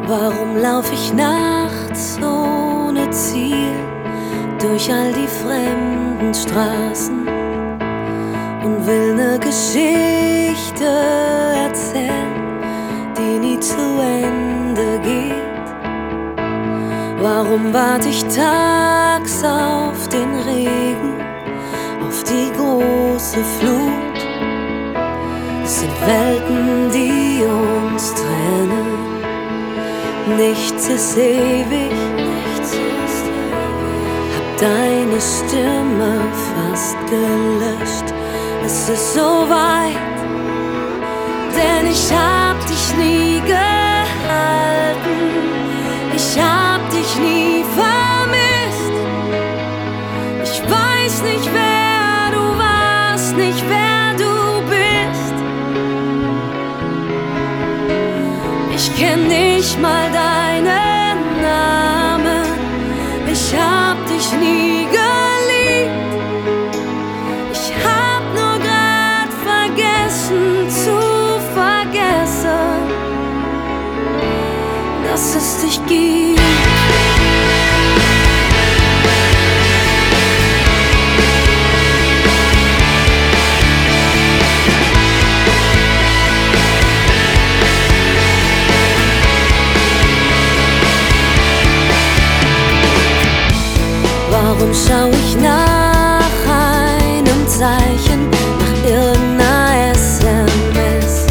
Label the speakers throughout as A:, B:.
A: Warum lauf ich nachts ohne Ziel durch all die fremden Straßen und will ne Geschichte erzählen, die nie zu Ende geht? Warum warte ich tags auf den Regen, auf die große Flut? Es sind Welten, die uns trennen. Nichts ist ewig, hab deine Stimme fast gelöscht. Es ist so weit, denn ich hab dich nie gehalten. Ich hab dich nie vermisst. Ich weiß nicht, wer du warst, nicht wer du bist. Ich kenn nicht mal deinen Namen. Ich hab dich nie geliebt. Ich hab nur grad vergessen zu vergessen, dass es dich gibt. Warum schau ich nach einem Zeichen, nach irgendeiner SMS,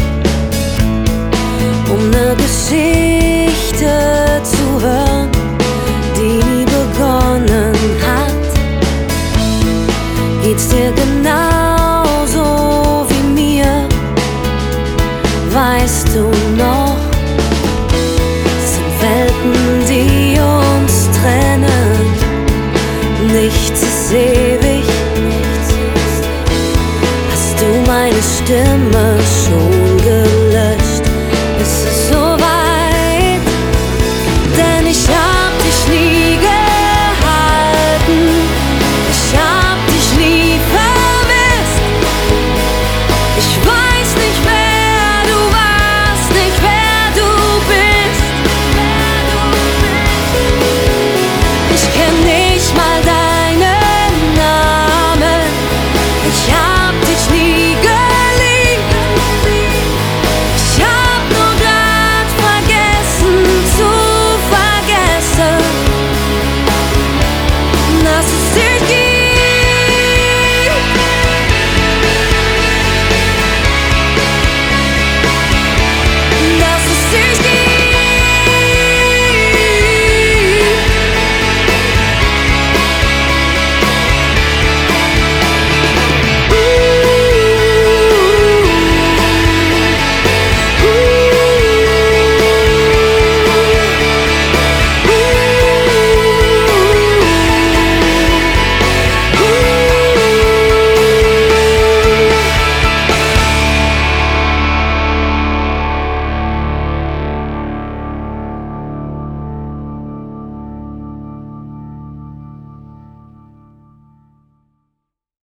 A: um ne Geschichte zu hören, die nie begonnen hat? Geht's dir genauso wie mir? Weißt du noch? Es sind Welten, die uns trennen. Nichts ist ewig. Hast du meine Stimme schon